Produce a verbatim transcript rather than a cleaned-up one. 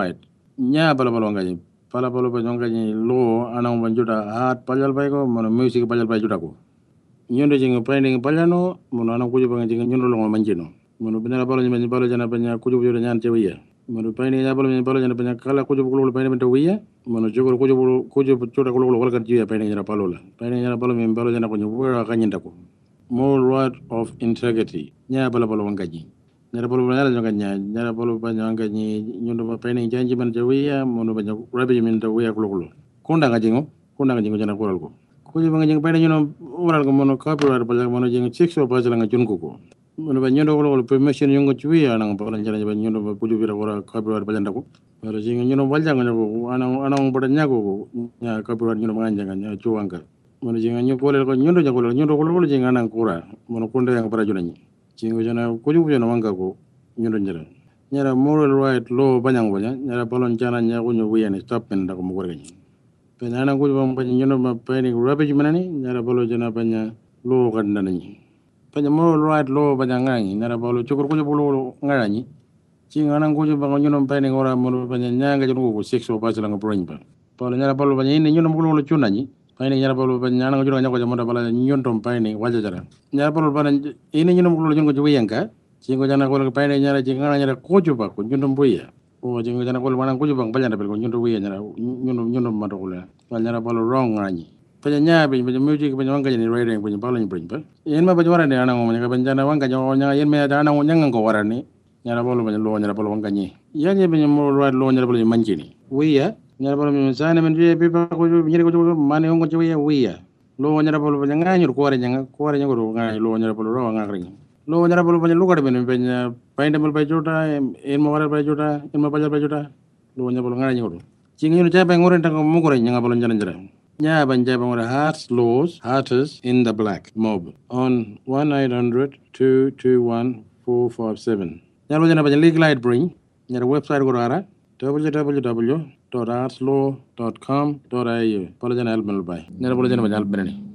right nya bala bala ngaji pala bala ba ngaji lo anang banjuta hat paljal bay ko mono music paljal bay juta ko nyondo jinga painding paljano mono anang kuju banga jinga nyondo lo manjino mono bina bala nyama bala jana banya kuju kuju nyan cewiya mono painding ya bala bala jana banya kala kuju kuju painding benta wiya mono jogol kuju kuju juta kuju kuju walkan jiya painding jana palola painding jana bala min bala jana ko nyuwa kanyinda ko more word of integrity nya bala bala ngaji nyara bolo nyara jonga nya nyara bolo banyanga ni nyondo ba pene janji man jawiya mono banya rabi min dawiya kulo kulo kunda nga jingo kunda nga jingo jana kulo ko ko jingo jingo pene nyono oral ko mono copyright ba mono jingo six o ba nga junko ko mono ba nyondo kulo permission yongo chuwiya nang bala jana ba nyondo ba kuju bira ora copyright ba janda ko wala jingo nyono waljanga ko ana ana bada nyago ko nya copyright nyono nganja nya chuwanga mono jingo nyono ko ko nyondo jago nyondo kulo jingo nang kura mono kunda yang para junani jingo jana kuju kuju no manga ko nyondo nyara nyara moral right law banyang banya nyara balon jana nya ko nyo wiyane stop pen da ko mo gorga ni pe nana kuju bam banya nyondo ma peni rabe manani nyara balo jana banya law kan nani panya moral right law banya ngangi nyara balo chukur kuju bulu ngani jingo nan kuju bang nyondo peni ngora mo banya nyanga jono ko six o pasala nga brain ba pala nyara balo banya ni nyondo mo lo chunani payne nyara balo banya nanga jono nyako jamonda bala nyondo payne waja jara nyara balo bana ini nyondo mo lo jongo juwiyanka jingo jana ko payne nyara jinga nyara koju ba ko nyondo mbuya o jingo jana ko mana koju bang balanda bel ko nyondo wiya nyara nyondo nyondo mato ko la nyara balo wrong ngani panya nyabe be music be wanga ni writing be balo ni bring ba yen ma ba wara ne ana mo nyaka banjana wanga nyawo nyanga yen me ana mo nyanga ko warani nyara balo be lo nyara balo wanga ni yanye be mo lo lo nyara balo manjini wiya nyara balo mi sana men be ba ko nyere ko mane on ko wiya wiya lo nyara balo be ngani ko wara nyanga ko wara nyanga ro ngani lo nyara balo ro ngakri lo nyara balo banyak lugar ben ben painde bal bay jota en mo wara bay jota en mo bajal bay jota lo nyara balo ngani ngodo cingi no jabe ngoren tan mo gore nyanga balo nyara nyara nya ban jabe ngore hearts laws hearters in the black mob on one eight hundred two two one four five seven nyalo jana ban legal aid bring nyara website go ara w w w dot hearts law dot com dot a u pala jana albal bay nyara balo jana ban albal